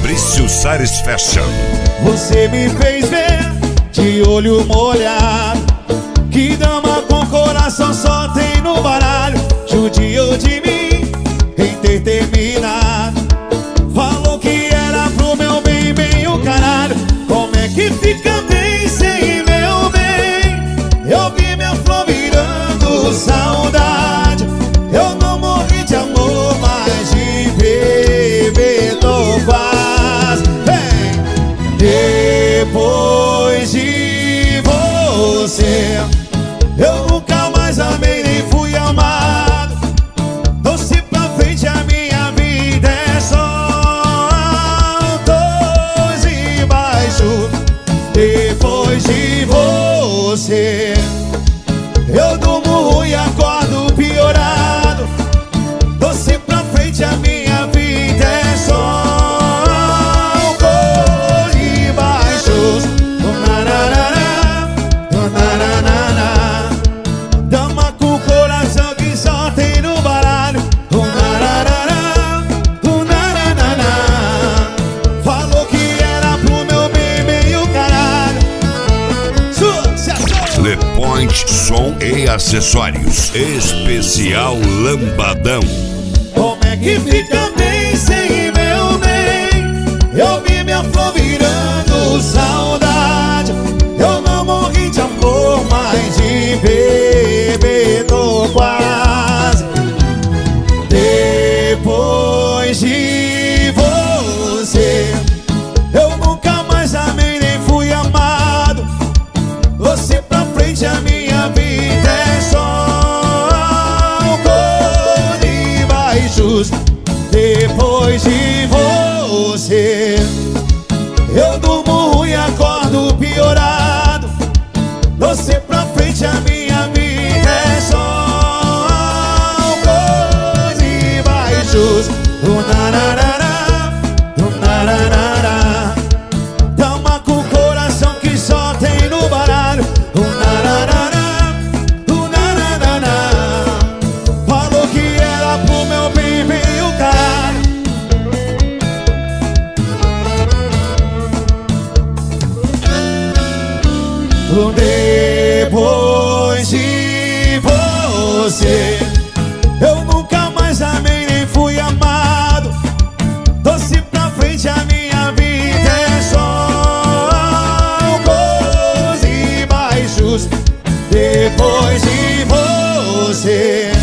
Fabrício Sares Fashion. Você me fez ver de olho molhado que dama com coração só tem no baralho. Judiou de mim em ter terminado. Falou que era pro meu bem, bem o caralho. Como é que fica bem sem meu bem? Eu vi minha flor virando saudade. Eu não morri de amor, mas de beber tô quase. Depois de você, eu nunca mais amei nem fui amado. Doce pra frente, a minha vida é só altos e baixos. Depois de você, eu durmo ruim e acordo piorado. Doce pra frente, a minha vida é só dama com coração que só tem no baralho. Falou que era pro meu bem, bem o caralho. Sucesso! Le Point Som e Acessórios. Especial Lambadão. Como é que fica bem sem meu bem? Eu vi minha flor virando saudade. Eu não morri de amor, mas de beber tô quase. Depois de você, eu nunca mais amei nem fui amado. Você pra frente, a minha vida é só altos e baixos. Depois de você, eu durmo ruim e acordo piorado. Você pra frente, a minha vida é só altos e baixos. Dama com coração que só tem no baralho. Falou que era pro meu bem, bem o caralho. Depois de você, eu nunca mais amei nem fui amado. Doce pra frente, a minha vida é só altos e baixos. Depois de você,